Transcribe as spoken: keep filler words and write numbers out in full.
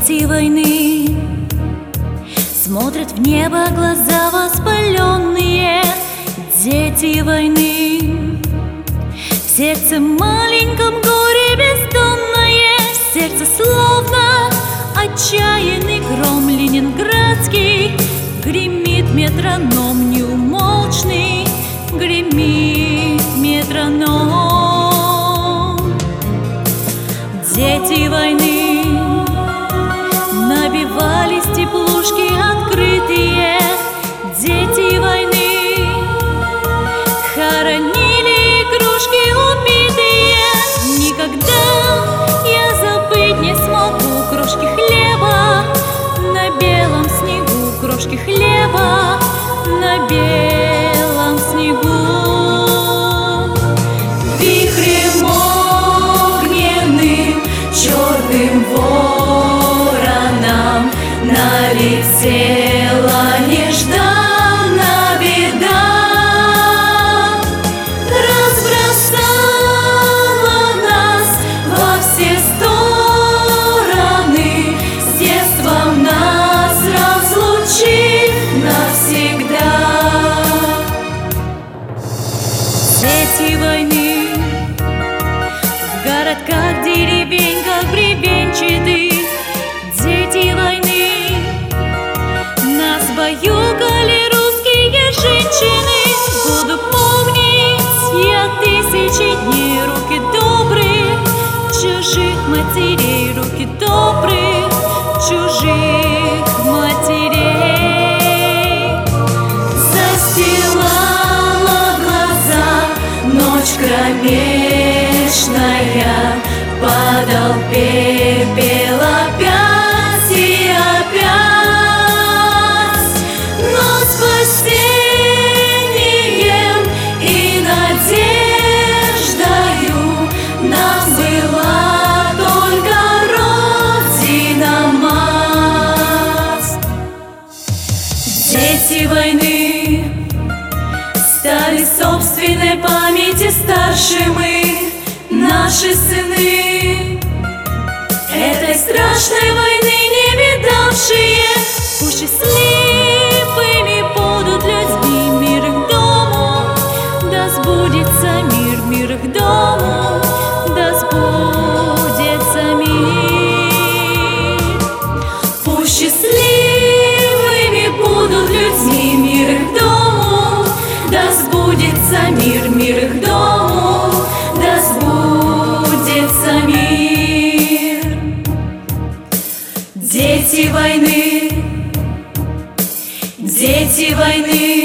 Дети войны смотрят в небо глаза воспаленные. Дети войны, в сердце маленьком горе бездонное, сердце словно отчаянный гром ленинградский. Гремит метроном неумолчный, гремит метроном. Дети войны набивались теплушки открытые. Дети войны хоронили игрушки убитые. Никогда я забыть не смогу крошки хлеба на белом снегу, крошки хлеба на белом снегу. Вихрем огненным, черным вороном налетела нежданно беда, разбросала нас во все стороны, с детством нас разлучив навсегда. Дети войны в городках, деревеньках бревенчатых. Дети войны нас баюкали русские женщины. Буду помнить я тысячи дней руки добрых чужих матерей, руки добрых чужих матерей. Застилала глаза ночь кромешная, падал пепел опять и опять, но спасением и надеждою нам была только Родина-Мать. Дети войны стали собственной памяти старше мы, наши сыны, этой страшной войны не видавшие. Пусть счастливыми будут людьми, мир их дому, да сбудется мир, мир их дому, да сбудется мир. Пусть счастливыми будут людьми, мир их дому, да сбудется мир, мир их дому, да сбудется мир. Дети войны, дети войны.